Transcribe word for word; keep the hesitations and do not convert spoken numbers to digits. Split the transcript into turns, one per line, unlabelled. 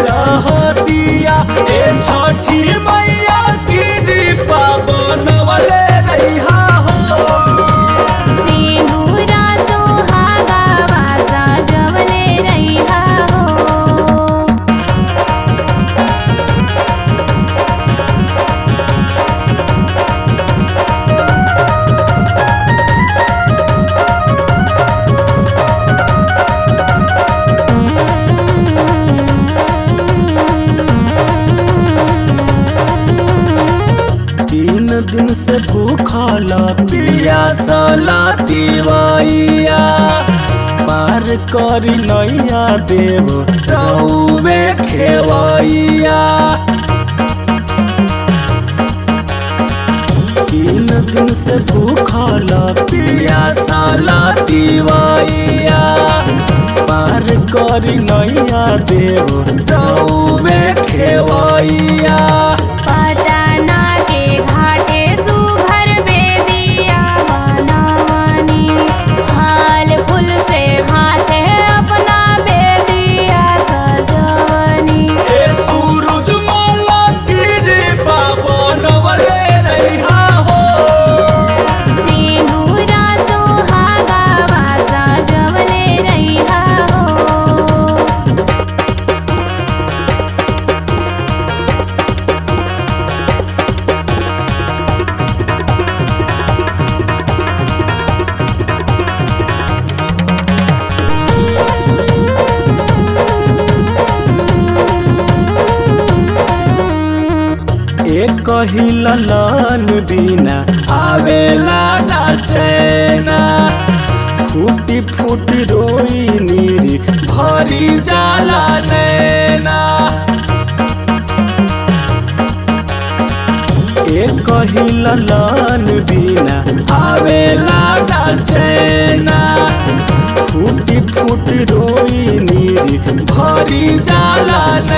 रहतिया ए छठी मैया कृपा बनवले रहिहा हो।
सिंदूरा सुहागा वासा जवले रहिहा हो।
तीन दिन से भूखल पियासल दिवैया पार करी नैया देव रउवे खेवैया। तीन दिन से भूखल पियासल दिवैया पार करी नैया देव रउवे खेवैया।
पटना के घाटे सुघर बेदिया बनवनी फल फूल से भाते अपना बेदिया सजवनी।
ए सूरजमला कृपा बनवले रहिहा हो।
सिंदूरा सुहागा वासा जवले रहिहा हो।
एक ही ललन बिना आवेला ना चैना फूटी फूटी रोई नीरी भरी जाला नैना। एक ही ललन बिना आवेला ना चैना फूटी फूटी रोई नीरी भरी जाला